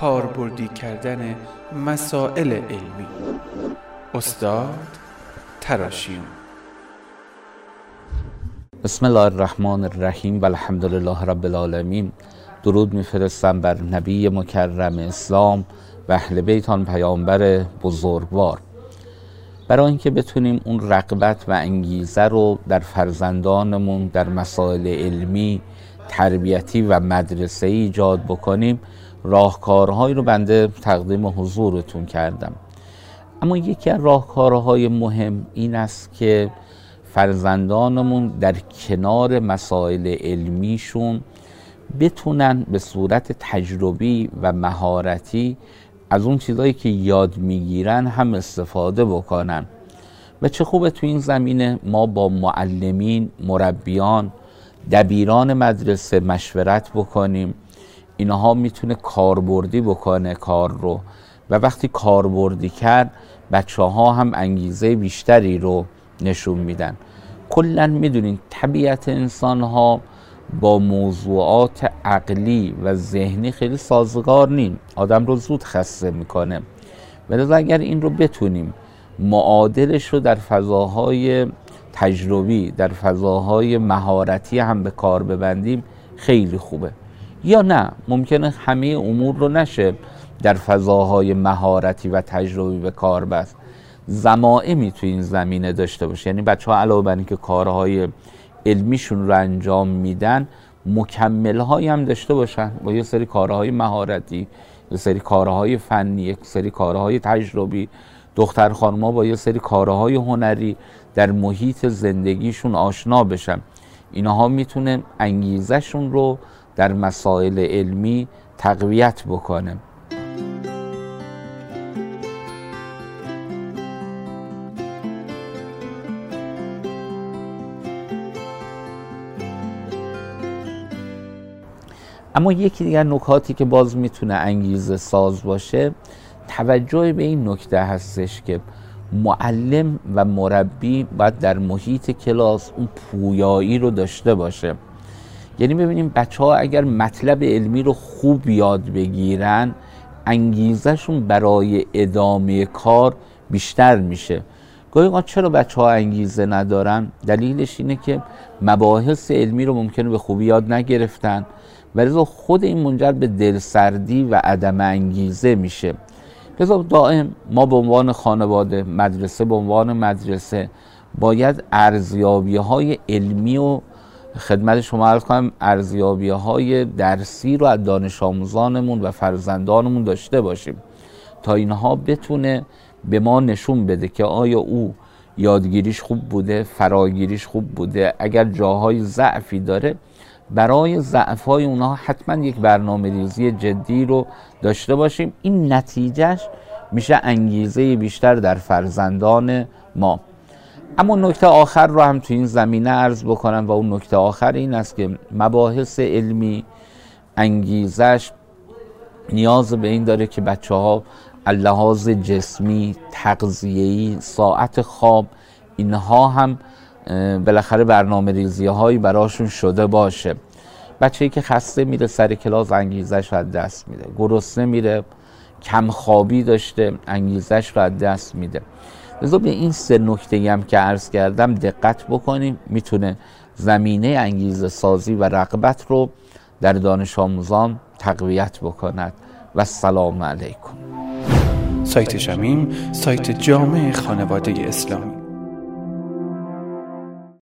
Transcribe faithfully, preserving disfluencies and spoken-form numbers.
کاربردی کردن مسائل علمی. استاد تراشیون. بسم الله الرحمن الرحیم و الحمدلله رب العالمین. درود میفرستم بر نبی مکرم اسلام و اهل بیت آن پیامبر بزرگوار. برای اینکه بتونیم اون رغبت و انگیزه رو در فرزندانمون در مسائل علمی، تربیتی و مدرسه‌ای ایجاد بکنیم، راهکارهایی رو بنده تقدیم حضورتون کردم. اما یکی از راهکارهای مهم این است که فرزندانمون در کنار مسائل علمیشون بتونن به صورت تجربی و مهارتی از اون چیزایی که یاد میگیرن هم استفاده بکنن. و چه خوبه تو این زمینه ما با معلمین، مربیان، دبیران مدرسه مشورت بکنیم. اینها میتونه کاربردی بکنه کار رو، و وقتی کاربردی کرد بچه ها هم انگیزه بیشتری رو نشون میدن. کلن میدونین طبیعت انسان ها با موضوعات عقلی و ذهنی خیلی سازگار نیم، آدم رو زود خسته میکنه. ولذا اگر این رو بتونیم معادلش رو در فضاهای تجربی، در فضاهای مهارتی هم به کار ببندیم خیلی خوبه. یا نه، ممکنه همه امور رو نشه در فضاهای مهارتی و تجربی به کار بست. ضمائمی تو این زمینه داشته باشه، یعنی بچه ها علاوه بر اینکه کارهای علمیشون رو انجام میدن، مکمل‌هایی هم داشته باشن با یه سری کارهای مهارتی، یه سری کارهای فنی، یک سری کارهای تجربی. دختر خانم‌ها با یه سری کارهای هنری در محیط زندگیشون آشنا بشن. اینها میتونه انگیزشون رو در مسائل علمی تقویت بکنه. اما یکی دیگر نکاتی که باز میتونه انگیزه ساز باشه، توجه به این نکته هستش که معلم و مربی باید در محیط کلاس اون پویایی رو داشته باشه. یعنی ببینیم بچه ها اگر مطلب علمی رو خوب یاد بگیرن، انگیزشون برای ادامه کار بیشتر میشه. گاهی اوقات چرا بچه ها انگیزه ندارن؟ دلیلش اینه که مباحث علمی رو ممکنه به خوبی یاد نگرفتن، ولذا خود این منجر به دلسردی و عدم انگیزه میشه. لذا دائم ما به عنوان خانواده، مدرسه به عنوان مدرسه، باید ارزیابی‌های علمی و خدمت شما عرض کنم ارزیابی‌های درسی رو از دانش آموزانمون و فرزندانمون داشته باشیم تا اینها بتونه به ما نشون بده که آیا او یادگیریش خوب بوده، فراگیریش خوب بوده. اگر جاهای ضعفی داره، برای ضعف‌های اونها حتما یک برنامه ریزی جدی رو داشته باشیم. این نتیجهش میشه انگیزه بیشتر در فرزندان ما. اما نکته آخر رو هم تو این زمینه عرض بکنم و اون نکته آخر این است که مباحث علمی انگیزش نیاز به این داره که بچه ها اللحاظ جسمی، تغذیه‌ای، ساعت خواب، اینها هم بالاخره برنامه ریزی هایی براشون شده باشه. بچه‌ای که خسته میره سر کلاس انگیزش رو از دست میده، گرسنه میره، کم خوابی داشته انگیزش رو از دست میده. لذا به این سه نکته هم که عرض کردم دقت بکنیم، میتونه زمینه انگیزه سازی و رغبت رو در دانش آموزان تقویت بکند. و السلام علیکم. سایت شمیم، سایت جامع خانواده اسلامی.